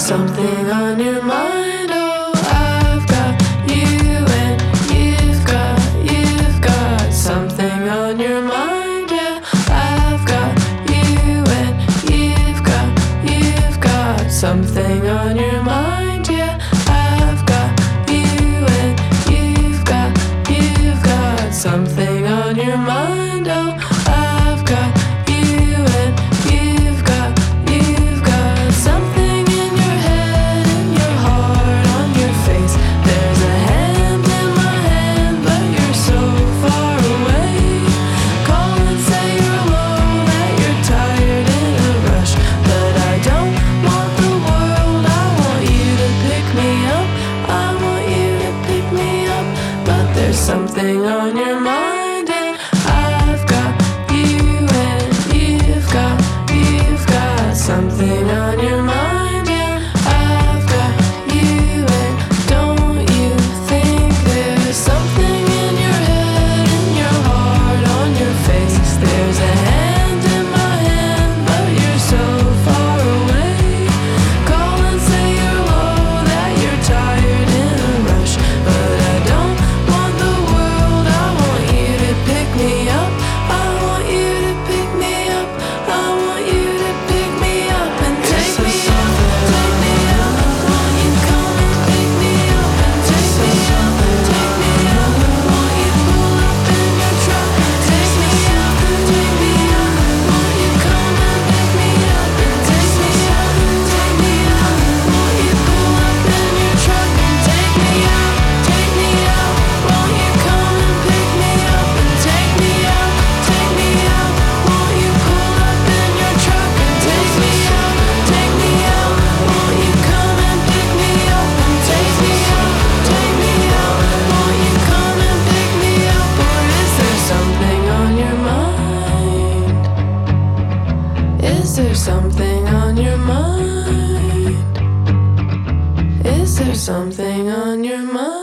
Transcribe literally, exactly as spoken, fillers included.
something on your mind. Oh, I've got you and you've got, you've got something on your mind. Yeah, I've got you and you've got, you've got something on your mind. Yeah, I've got you and you've got, you've got something on your mind. Oh, I've got you and you've got, you've got something in your head, in your heart, on your face. There's a hand in my hand, but you're so far away. Call and say you're alone, that you're tired in a rush. But I don't want the world, I want you to pick me up. I want you to pick me up. But there's something on your mind, and I've got you and you've got, you've got something on your mind. Yeah, I've got you, and don't you think there's something in your head, in your heart, on your face? There's a hand in my hand, but you're so far away. Call and say you're low, that you're tired in a rush. But I don't want the world, I want you to pick me up. I want you to pick me up. I want you to pick me up and take me up, take me up. Won't you come and pick me up and take me up, take me up. Won't you pull up in your truck and take me up, take me up. Won't you come and pick me up and take me up, take me up. Won't you pull up in your truck and take me up, take me up. Won't you come and pick me up and take me up, take me up. Won't you pull up in your truck and take me up, take me up. Won't you come and pick me up and take me up, take me up. Won't you come and pick me up? Or is there something on your mind? Is there something on your mind? Is there something on your mind?